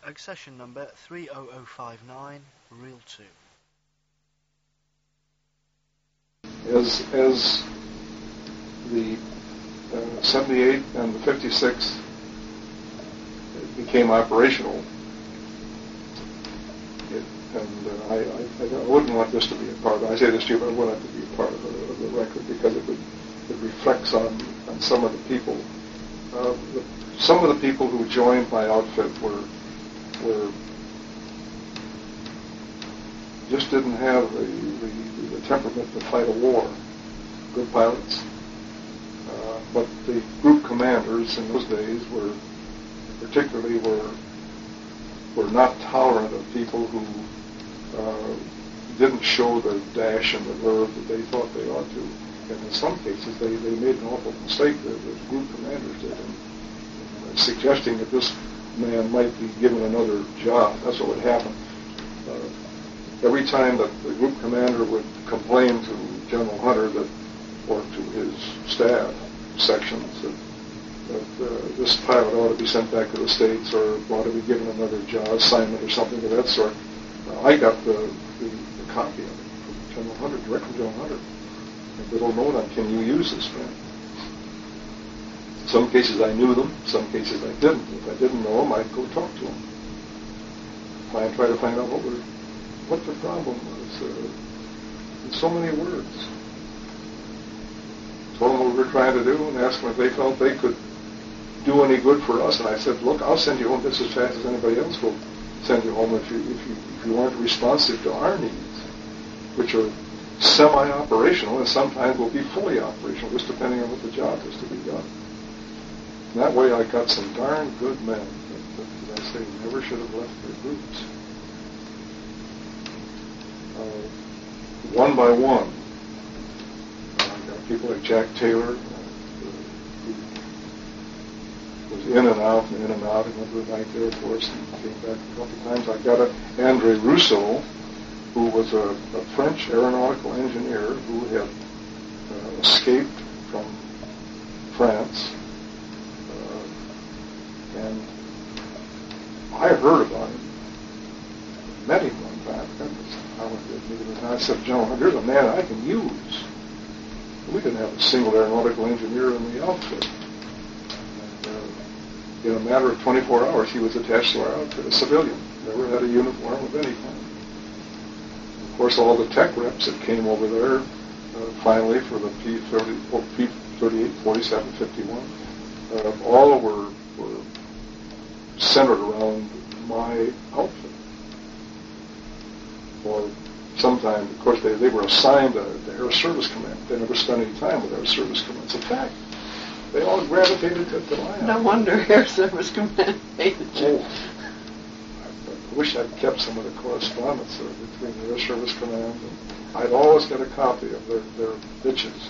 Accession number 30059, reel 2. As the 78 and the 56 became operational, I wouldn't want this to be a part of it. I say this to you, but I want it to be a part of the record because it reflects on some of the people. Some of the people who joined my outfit were just didn't have the temperament to fight a war. Good pilots. But the group commanders in those days were not tolerant of people who didn't show the dash and the verve that they thought they ought to. And in some cases, they made an awful mistake, the group commanders did, in suggesting that this man might be given another job. That's what would happen. Every time that the group commander would complain to General Hunter or to his staff sections that this pilot ought to be sent back to the States or ought to be given another job assignment or something of that sort, I got the copy of it from General Hunter, direct from General Hunter. A little note on, can you use this man? Some cases I knew them, some cases I didn't. If I didn't know them, I'd go talk to them. I'd try to find out what the problem was. In so many words. Told them what we were trying to do and asked them if they felt they could do any good for us. And I said, look, I'll send you home just as fast as anybody else will send you home if you aren't responsive to our needs, which are semi-operational and sometimes will be fully operational, just depending on what the job is to be done. And that way I got some darn good men that I say never should have left their groups. One by one, I got people like Jack Taylor, who was in and out, and went to the Ninth Air Force and came back a couple times. I got Andre Rousseau, who was a French aeronautical engineer who had escaped from France. And I heard about him, met him one time. That was how it did. And I said, General, here's a man I can use. We didn't have a single aeronautical engineer in the outfit. And in a matter of 24 hours, he was attached to our outfit, a civilian. Never had a uniform of any kind. Of course, all the tech reps that came over there, finally, for the P-38, 47, 51, all were centered around my outfit. Or sometimes, of course, they were assigned to Air Service Command. They never spent any time with Air Service Command. It's a fact. They all gravitated to my outfit. No wonder Air Service Command hated you. I wish I'd kept some of the correspondence between the Air Service Command and I'd always get a copy of their bitches.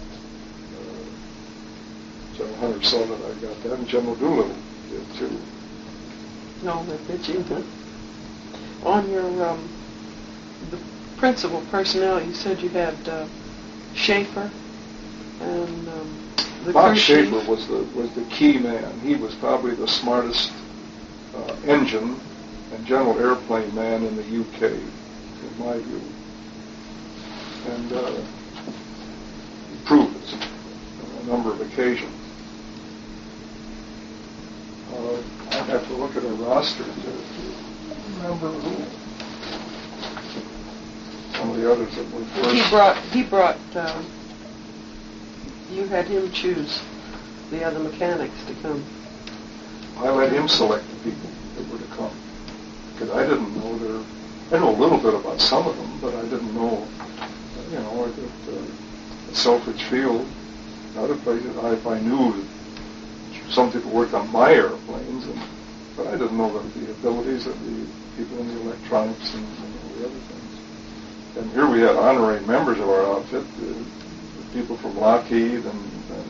General Hunter saw that I got that, and General Doolittle did too. No, they're bitchy. On your the principal personnel, you said you had Schaefer and the Bob Schaefer was the key man. He was probably the smartest engine and general airplane man in the UK, in my view. And he proved it on a number of occasions. I'd have to look at a roster to remember who. Some of the others that were first. He brought. You had him choose the other mechanics to come. I let him select the people that were to come. Because I didn't know I know a little bit about some of them, but I didn't know, at Selfridge Field, other places, I knew that some people worked on my airplanes, but I didn't know the abilities of the people in the electronics and all the other things. And here we had honorary members of our outfit, the people from Lockheed and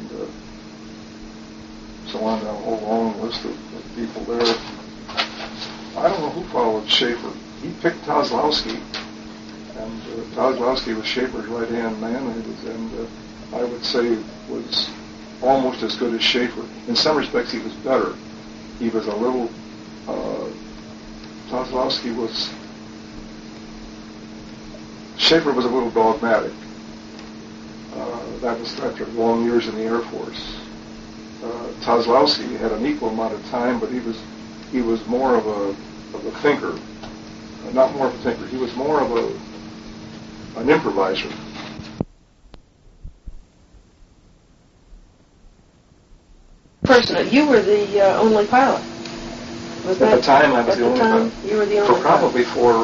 so on, a whole long list of people there. I don't know who followed Schaefer. He picked Kozlowski, and Kozlowski was Schaefer's right-hand man, and I would say was almost as good as Schaefer. In some respects, he was better. He was a little Kozlowski Schaefer was a little dogmatic. That was after long years in the Air Force. Kozlowski had an equal amount of time, but he was more of a thinker. Not more of a thinker. He was more of an improviser. Person, you were the only pilot. At the time, I was the only pilot. You were the only pilot. Probably for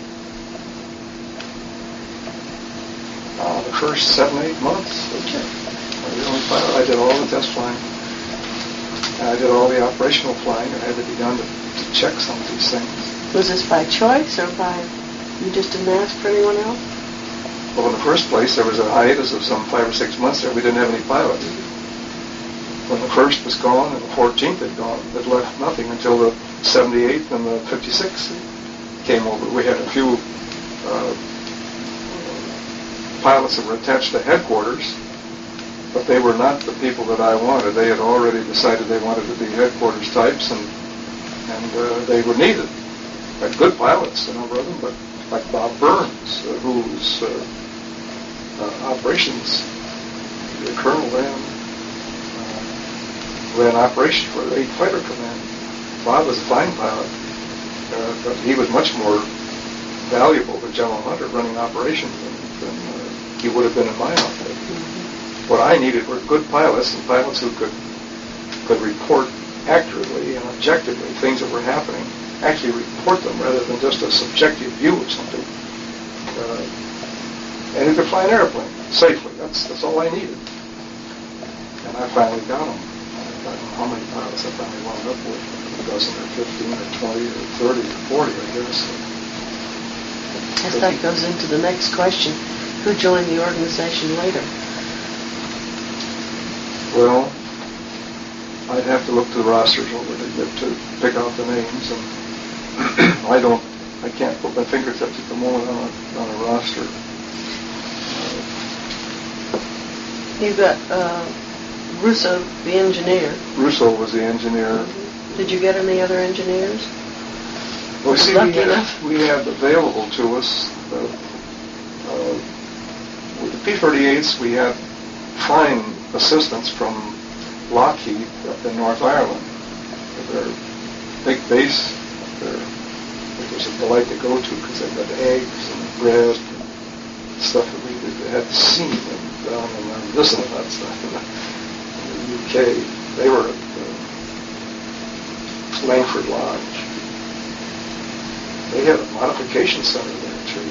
the first 7-8 months. Okay. I was the only pilot. I did all the test flying. I did all the operational flying. It had to be done to check some of these things. Was this by choice or by you just didn't ask for anyone else? Well, in the first place, there was a hiatus of some 5 or 6 months there. We didn't have any pilots. When the first was gone and the 14th had gone, it left nothing until the 78th and the 56th came over. We had a few pilots that were attached to headquarters, but they were not the people that I wanted. They had already decided they wanted to be headquarters types, and they were needed. I had good pilots, a number of them, but like Bob Burns, whose operations, the colonel ran operations for the 8th Fighter Command. Bob was a fine pilot, but he was much more valuable to General Hunter running operations than he would have been in my outfit. What I needed were good pilots and pilots who could report accurately and objectively things that were happening, actually report them rather than just a subjective view of something. And who could fly an airplane safely. That's all I needed. And I finally got them. I don't know how many pilots I finally wound up with. A dozen or 15 or 20 or 30 or 40, I guess. I guess that goes into the next question. Who joined the organization later? Well, I'd have to look to the rosters over to pick out the names, and I can't put my fingertips at the moment on a roster. You got Russo, the engineer. Russo was the engineer. Mm-hmm. Did you get any other engineers? Well, see, we had available to us with the P-38s. We had flying assistants from Lockheed up in North Ireland. Their big base, it was a delight to go to because they had eggs and bread and stuff that we had seen down and this and that stuff in the UK. They were at Langford Lodge. They had a modification center there too.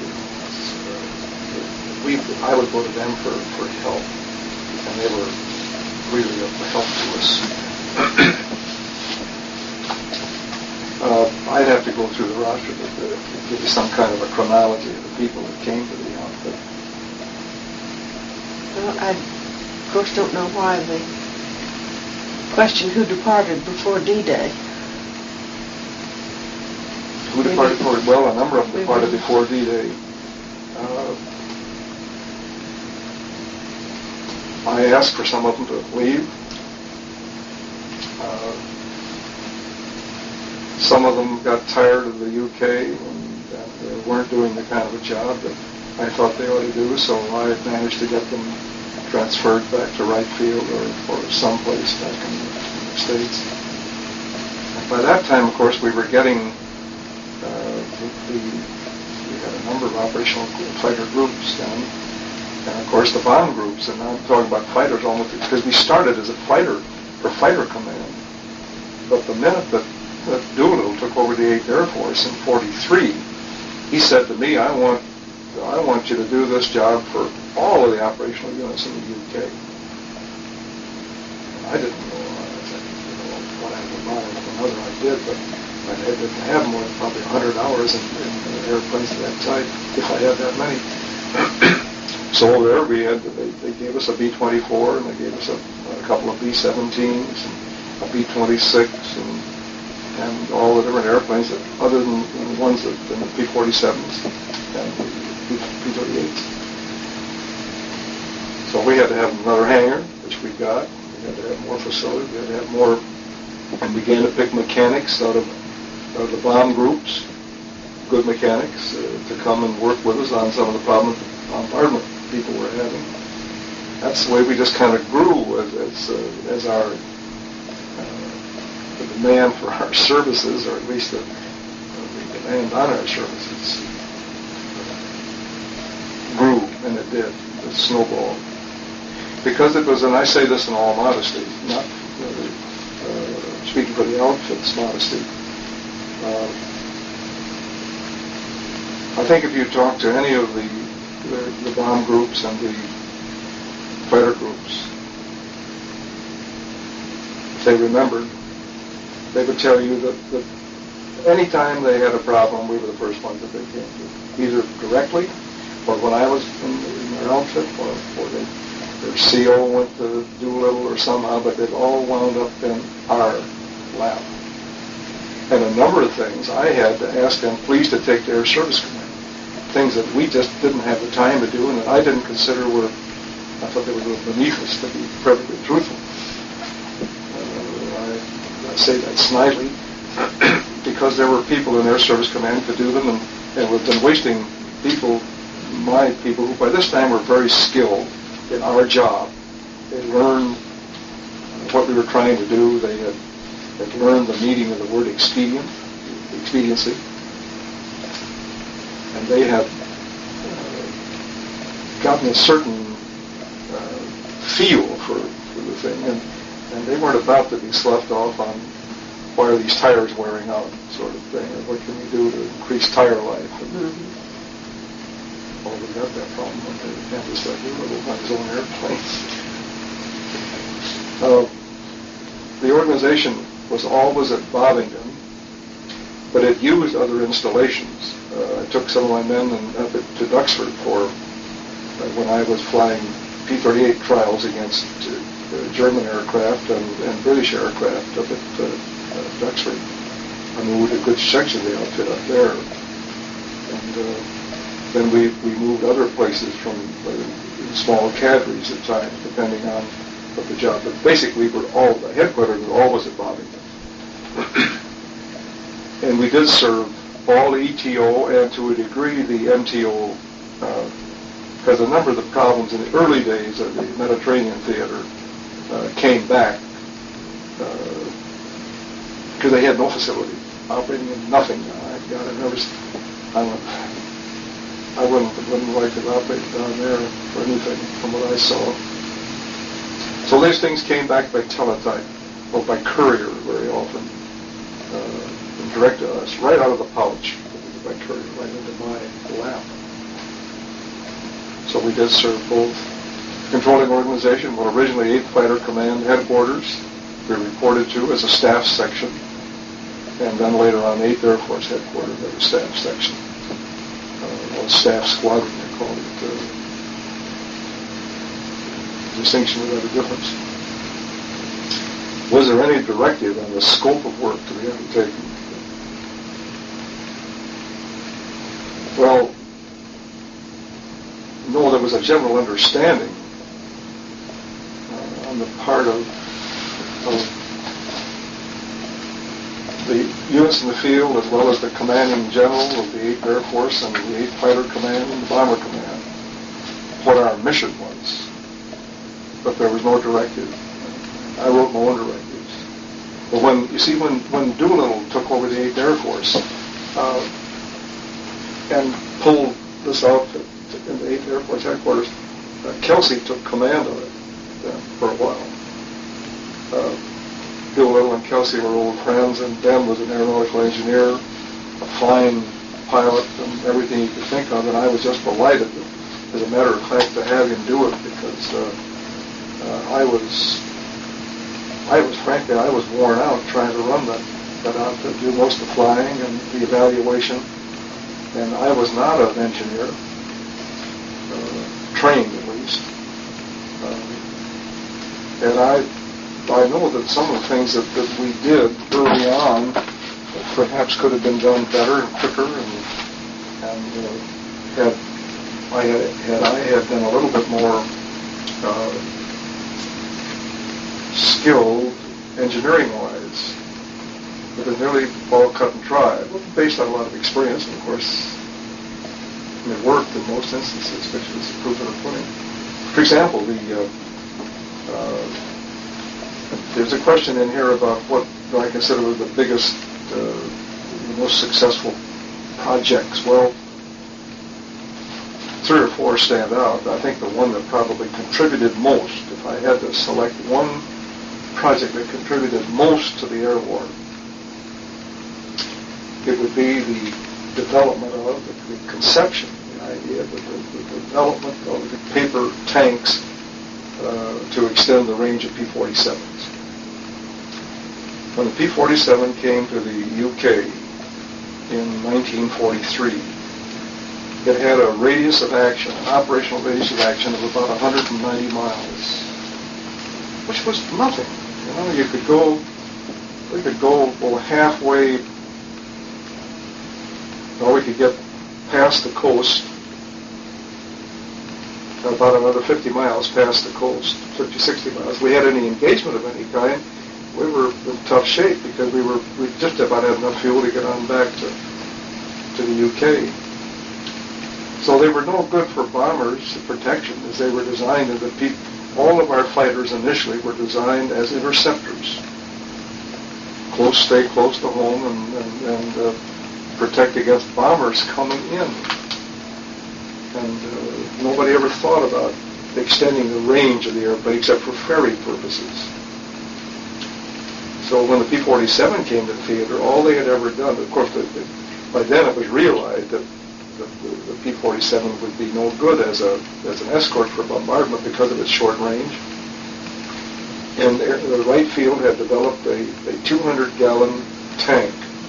I would go to them for help, and they were really of help to us. I'd have to go through the roster to give you some kind of a chronology of the people that came to the outfit. Well, I, of course, don't know why the question who departed before D-Day. Who departed before? Well, a number of them departed before D-Day. I asked for some of them to leave. Some of them got tired of the UK and weren't doing the kind of a job that I thought they ought to do, so I managed to get them transferred back to Wright Field or someplace back in the States. And by that time, of course, we were getting we had a number of operational fighter groups then, and of course the bomb groups, and I'm talking about fighters almost, because we started as a fighter for Fighter Command. But the minute that Doolittle took over the 8th Air Force in 43, he said to me, I want you to do this job for all of the operational units in the UK. And I didn't know, what I would buy from another I did, but I didn't have more than probably 100 hours in airplanes of that type, if I had that many. So there they gave us a B-24, and they gave us a couple of B-17s, and a B-26, and all the different airplanes, that, other than the ones that the P-47s and the P-38s. So we had to have another hangar, which we got. We had to have more facilities. We had to have more, and began to pick mechanics out of the bomb groups. good mechanics to come and work with us on some of the problems bombardment people were having. That's the way we just kind of grew as our the demand for our services, or at least the demand on our services, grew, and it did. It snowballed. Because it was, and I say this in all modesty, not speaking for the outfit's modesty, I think if you talk to any of the bomb groups and the fighter groups, if they remembered, they would tell you that any time they had a problem, we were the first ones that they came to, either directly, or when I was in their outfit, or their CO went to Doolittle or somehow, but it all wound up in our lap. And a number of things I had to ask them please to take to Air Service Command. Things that we just didn't have the time to do and that I didn't consider I thought they were beneath us, to be perfectly truthful. I say that snidely because there were people in Air Service Command who could do them, and we've been wasting my people who by this time were very skilled in our job. They learned what we were trying to do. They had learned the meaning of the word expediency. And they had gotten a certain feel for the thing. And they weren't about to be sloughed off on why are these tires wearing out sort of thing, or what can we do to increase tire life. And, well, we got that problem when they canvassed that Doolittle on his own airplane. The organization was always at Bovington, but it used other installations. I took some of my men up to Duxford for when I was flying P-38 trials against German aircraft and British aircraft up at Duxford. I moved a good section of the outfit up there. And then we moved other places from small cadres at times, depending on what the job. But basically, the headquarters were always at Bovington. And we did serve all ETO and to a degree the MTO, because a number of the problems in the early days of the Mediterranean theater came back because they had no facility, operating in nothing. I wouldn't like to operate down there for anything from what I saw. So these things came back by teletype, or by courier very often, and direct to us, right out of the pouch, by courier, right into my lap. So we did serve both controlling organization, well, originally 8th Fighter Command headquarters, we reported to as a staff section, and then later on 8th Air Force headquarters as a staff section. Or staff squadron, they called it. Distinction without a difference. Was there any directive on the scope of work to be undertaken? Well, no, there was a general understanding on the part of the units in the field, as well as the commanding general of the 8th Air Force and the 8th Fighter Command and the Bomber Command, what our mission was. But there was no directive. I wrote my own directives. But when Doolittle took over the 8th Air Force and pulled this outfit in the 8th Air Force headquarters, Kelsey took command of it for a while. Doolittle and Kelsey were old friends, and Ben was an aeronautical engineer, a fine pilot, and everything you could think of, and I was just delighted, as a matter of fact, to have him do it, because I was worn out trying to run that outfit, do most of the flying and the evaluation, and I was not an engineer, trained at least, and I know that some of the things that we did early on perhaps could have been done better and quicker, and had I had been a little bit more skilled engineering-wise, It was nearly all cut and dry, based on a lot of experience, and of course, it worked in most instances, which was the proof of the pudding. For example, there's a question in here about what I consider were the biggest, the most successful projects. Well, 3 or 4 stand out. I think the one that probably contributed most, if I had to select one project that contributed most to the air war, it would be the development of, the conception, the idea, the development of the paper tanks to extend the range of P-47s. When the P-47 came to the UK in 1943, it had a radius of action, an operational radius of action of about 190 miles, which was nothing. You know, we could go halfway, or we could get past the coast, about another 50 miles past the coast, 50, 60 miles. If we had any engagement of any kind, we were in tough shape because we just about had enough fuel to get on back to the UK. So they were no good for bombers protection as they were designed, and all of our fighters initially were designed as interceptors. Stay close to home and protect against bombers coming in. And nobody ever thought about extending the range of the airplane except for ferry purposes. So when the P-47 came to the theater, all they had ever done, of course, by then it was realized that the P-47 would be no good as an escort for bombardment because of its short range. And the Wright Field had developed a 200-gallon tank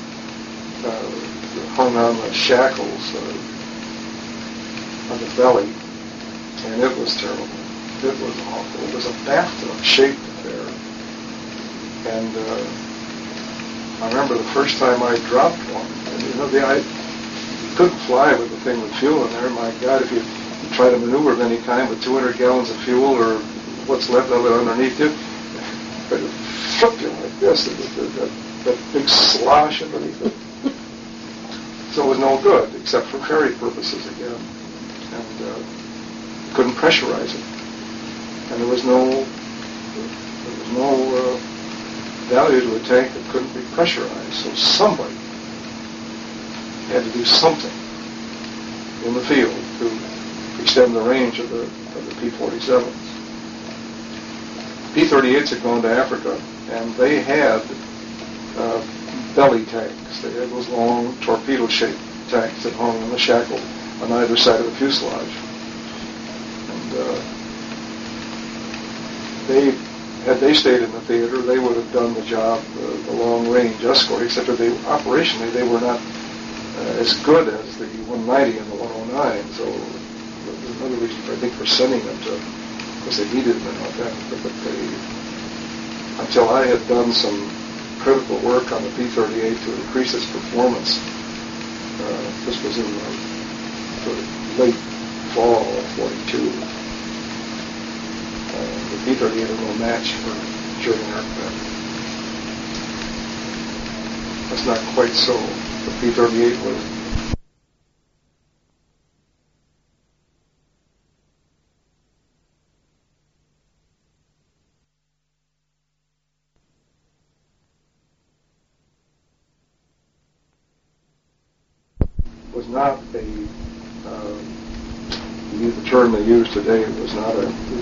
hung on the shackles on the belly, and it was terrible. It was awful. It was a bathtub-shaped affair. And I remember the first time I dropped one, and I couldn't fly with the thing with fuel in there. My God, if you try to maneuver of any kind with 200 gallons of fuel or what's left of it underneath you, but it flip you like this, that big slosh underneath it. So it was no good, except for ferry purposes again. And couldn't pressurize it. And there was no value to a tank that couldn't be pressurized. So somebody had to do something in the field to extend the range of the P-47s. P-38s had gone to Africa, and they had belly tanks. They had those long torpedo-shaped tanks that hung on the shackle on either side of the fuselage. And had they stayed in the theater, they would have done the job, the long-range escort, except that operationally they were not as good as the 190 and the 109. So there's another reason, I think, for sending them to, because they needed them and all that. But until I had done some critical work on the P-38 to increase its performance, this was in the late fall of 42. The P-38 is no match for German aircraft. That's not quite so. The P-38 was not a, to use the term they use today, it was not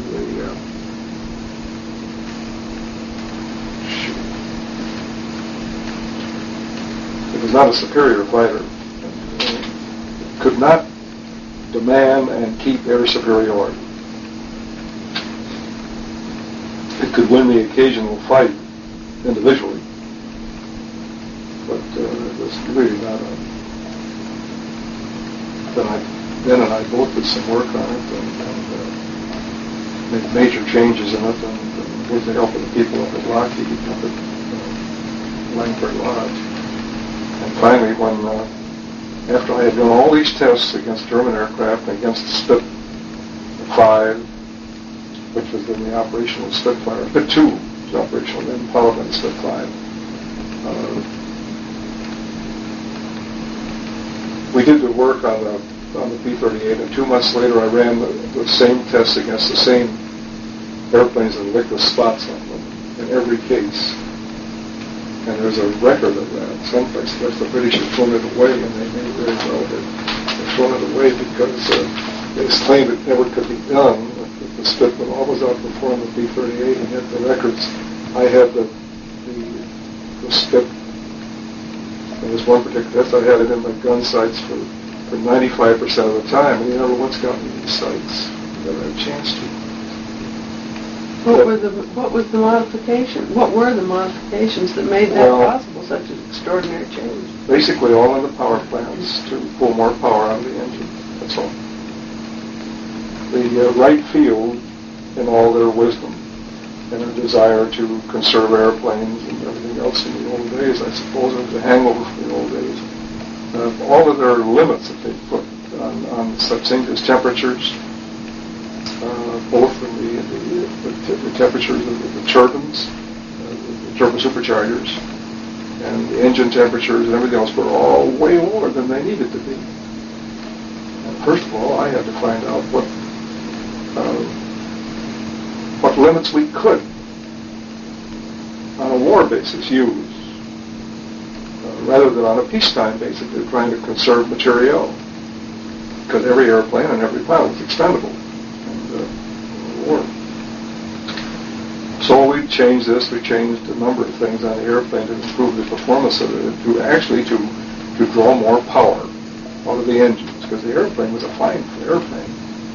it was not a superior fighter. It could not demand and keep air superiority. It could win the occasional fight individually, but it was really not a... Ben and I both did some work on it and made major changes in it, and with the help of the people up at Lockheed, up at Langford Lodge. And finally, after I had done all these tests against German aircraft and against the Spit-5, which was in the operational Spitfire, Spit-2 was operational, then followed by the Spit-5, we did the work on the B-38, and 2 months later I ran the same tests against the same airplanes and licked the spots on them in every case. And there's a record of that someplace. Because the British had thrown it away, and they knew very well that they thrown it away because they claimed it never could be done. The Spit would always outperform the B-38, and yet the records, I had the Spit. There was one particular test, I had it in my gun sights for 95% of the time, and he never once got me these sights. Never had a chance to. What was the modification? What were the modifications that made that possible, such an extraordinary change? Basically, all in the power plants to pull more power out of the engine. That's all. The right field, in all their wisdom and their desire to conserve airplanes and everything else in the old days, I suppose it was a hangover from the old days. All of their limits that they put on such things as temperatures, both in the temperatures of the turbines, the turbo superchargers, and the engine temperatures and everything else were all way more than they needed to be. And first of all, I had to find out what limits we could, on a war basis, use, rather than on a peacetime basis. They're trying to conserve materiel, because every airplane and every pilot is expendable in the war. So we changed this. We changed a number of things on the airplane to improve the performance of it, to draw more power out of the engines, because the airplane was a fine airplane.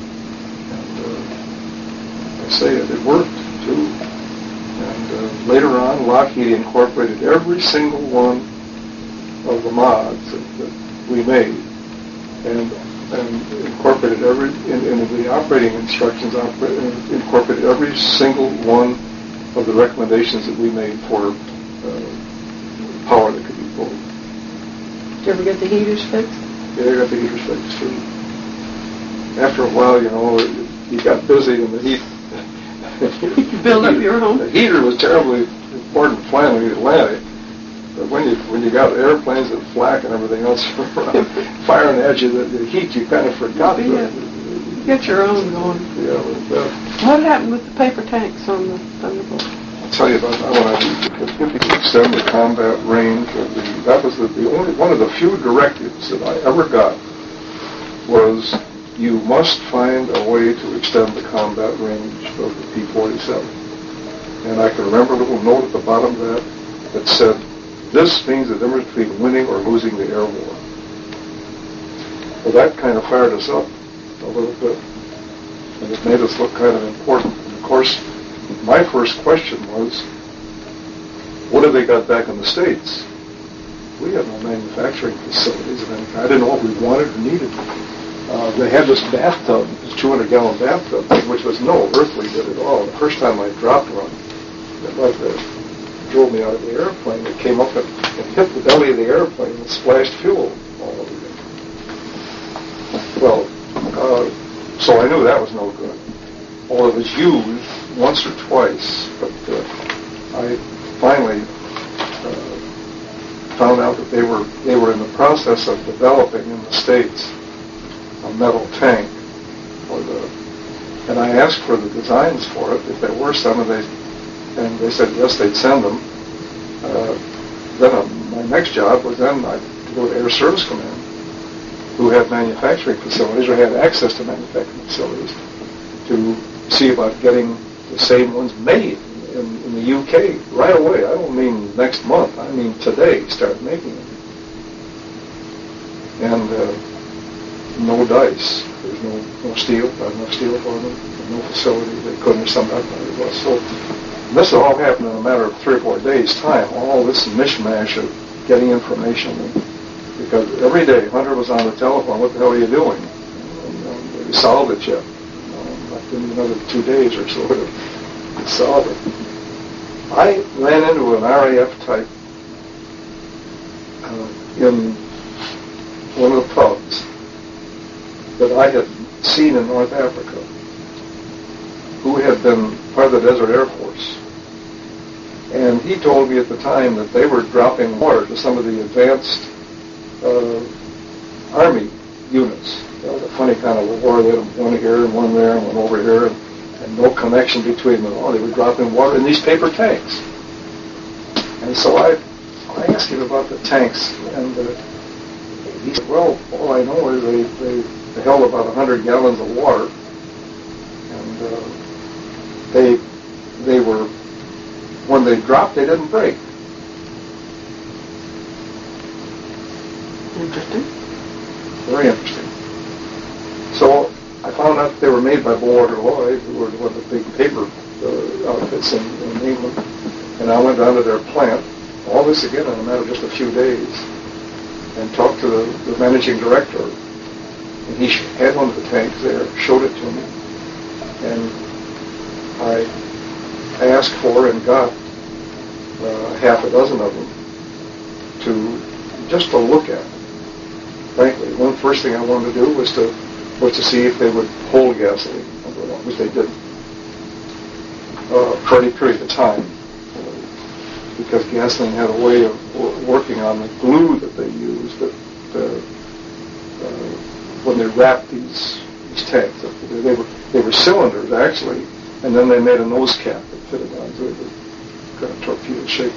I say it worked too. And later on, Lockheed incorporated every single one of the mods that we made, and incorporated in the operating instructions, incorporated every single one of the recommendations that we made for power that could be pulled. Did you ever get the heaters fixed? Yeah, I got the heaters fixed too. After a while, you got busy and the heat. You build up your own. The heater was terribly important flying in the Atlantic, but when you got airplanes and flak and everything else firing at you, the heat you kind of forgot. Get your own going. Yeah. What happened with the paper tanks on the Thunderbolt? I'll tell you about that one. I did. If you could extend the combat range of that was the only one of the few directives that I ever got was, you must find a way to extend the combat range of the P-47. And I can remember a little note at the bottom of that said, this means the difference between winning or losing the air war. Well, that kind of fired us up a little bit, and it made us look kind of important. And of course, my first question was, what have they got back in the States? We had no manufacturing facilities, and I didn't know what we wanted or needed. They had this bathtub, this 200-gallon bathtub, which was no earthly good at all. The first time I dropped one, it drove me out of the airplane. It came up and hit the belly of the airplane and splashed fuel all over it. Well, so I knew that was no good. Well, it was used once or twice, but I finally found out that they were in the process of developing in the States a metal tank and I asked for the designs for it, if there were some, and they said yes, they'd send them. Then my next job was then to go to Air Service Command, who had manufacturing facilities or had access to manufacturing facilities, to see about getting the same ones made in the UK right away. I don't mean next month. I mean today. Start making them. And no dice. There's no steel. Not enough steel for them. No facility. They couldn't have summed up what it was. So this all happened in a matter of 3 or 4 days' time. All this mishmash of getting information. Because every day Hunter was on the telephone. What the hell are you doing? And we solved it yet. In another 2 days or so to solve it. I ran into an RAF type in one of the pubs that I had seen in North Africa, who had been part of the Desert Air Force. And he told me at the time that they were dropping water to some of the advanced Army units. A funny kind of a war. They had one here and one there and one over here, and no connection between them all. They were dropping water in these paper tanks. And so I asked him about the tanks, and he said, well, all I know is they held about 100 gallons of water, and they were, when they dropped, they didn't break. Interesting. Very interesting. So I found out they were made by Bowater Lloyd, who were one of the big paper outfits in England. And I went down to their plant, all this again in a matter of just a few days, and talked to the managing director. And he had one of the tanks there, showed it to me. And I asked for and got half a dozen of them just to look at. Frankly, one first thing I wanted to do was to see if they would hold gasoline, number one, which they didn't for any period of time, because gasoline had a way of working on the glue that they used when they wrapped these tanks. They were cylinders actually, and then they made a nose cap that fitted onto it, kind of torpedo shape.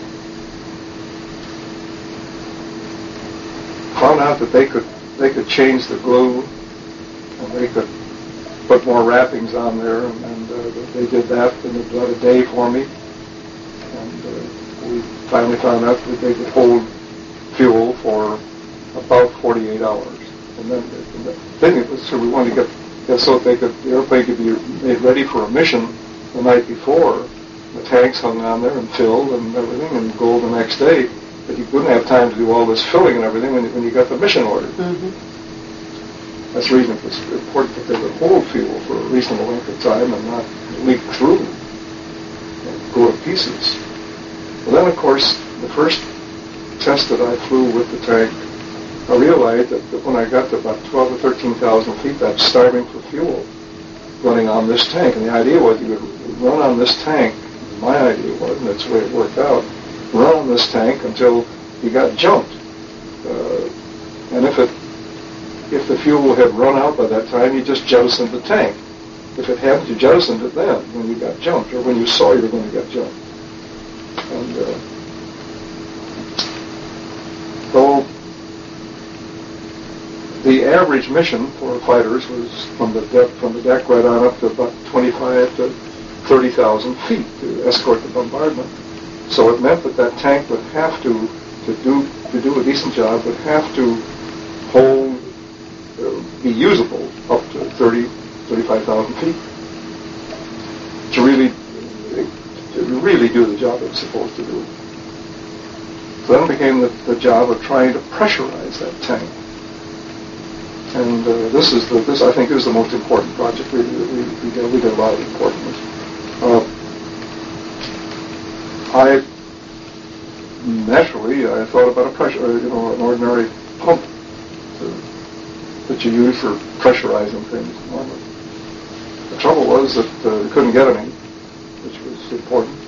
Found out that they could change the glue, and they could put more wrappings on there, and they did that in about a day for me. And we finally found out that they could hold fuel for about 48 hours. And then the thing was, so we wanted to get so that the airplane could be made ready for a mission the night before. The tanks hung on there and filled and everything, and go the next day. But you wouldn't have time to do all this filling and everything when you got the mission order. Mm-hmm. That's the reason it was important that they would hold fuel for a reasonable length of time and not leak through and go to pieces. Well, then, of course, the first test that I flew with the tank, I realized that when I got to about 12 or 13,000 feet, I was starving for fuel running on this tank. And the idea was you would run on this tank. My idea was, and that's the way it worked out, run on this tank until you got jumped. And if the fuel had run out by that time, you just jettisoned the tank. If it hadn't, you jettisoned it then when you got jumped, or when you saw you were going to get jumped. And so the average mission for fighters was from the deck right on up to about 25 to 30,000 feet to escort the bombardment. So it meant that tank would have to do a decent job, would have to hold, be usable up to 35,000 feet to really do the job it was supposed to do. So then it became the job of trying to pressurize that tank. And this I think is the most important project we did. We did a lot of important ones. I thought about an ordinary pump that you use for pressurizing things normally. The trouble was that we couldn't get any, which was important.